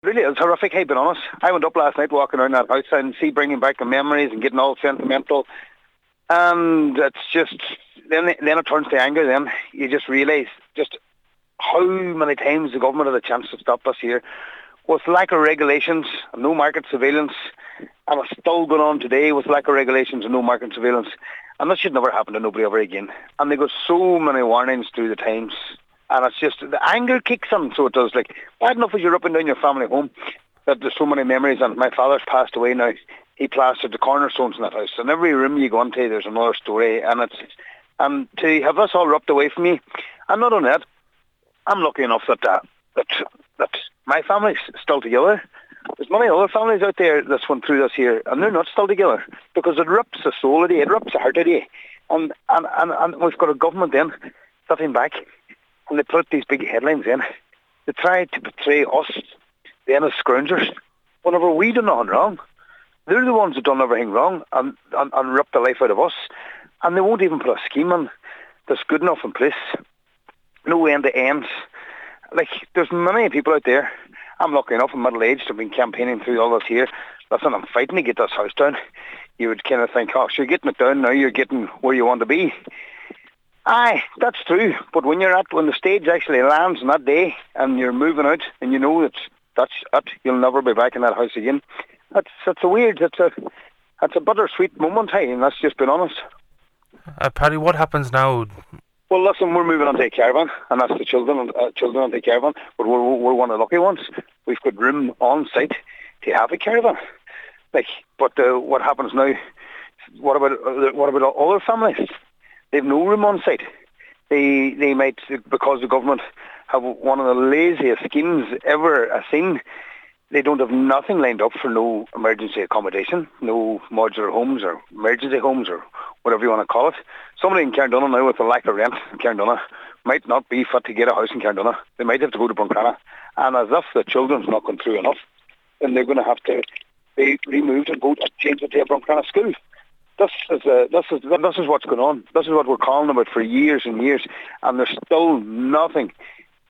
Really, it's horrific, hey, being honest. I went up last night walking around that house and bringing back the memories and getting all sentimental. And it's just, then it turns to anger then. You just realise just how many times the government had a chance to stop us here. With lack of regulations and no market surveillance, and it's still going on today with lack of regulations and no market surveillance. And that should never happen to nobody ever again. And they got so many warnings through the times. And it's just, the anger kicks in, so it does. Like, bad enough as you're up and down your family home, that there's so many memories. And my father's passed away now. He plastered the cornerstones in that house. And every room you go into, there's another story. And to have this all ripped away from me, and not only that, I'm lucky enough that my family's still together. There's many other families out there that's went through this here, and they're not still together, because it rips the soul of you, it rips the heart of you. And we've got a government then sitting back, and they put these big headlines in. They try to portray us then as scroungers, whenever we do nothing wrong. They're the ones that done everything wrong and ripped the life out of us. And they won't even put a scheme in that's good enough in place. No end to ends. Like, there's many people out there. I'm lucky enough, I'm middle-aged, I've been campaigning through all this here. Listen, I'm fighting to get this house down. You would kind of think, oh, so you're getting it down now, you're getting where you want to be. Aye, that's true. But when the stage actually lands on that day and you're moving out and you know that's it, you'll never be back in that house again. It's a bittersweet moment, hey, and that's just being honest. Paddy, what happens now? Well, listen, we're moving on to a caravan, and that's the children on the caravan, but we're one of the lucky ones. We've got room on site to have a caravan. But what happens now? What about other families? They've no room on site. They might, because the government have one of the laziest schemes ever seen. They don't have nothing lined up for no emergency accommodation, no modular homes or emergency homes or whatever you want to call it. Somebody in Carndonagh now with the lack of rent in Carndonagh might not be fit to get a house in Carndonagh. They might have to go to Buncrana. And as if the children's not going through enough, then they're going to have to be removed and go to change it to a Buncrana school. This is what's going on. This is what we're calling about for years and years, and there's still nothing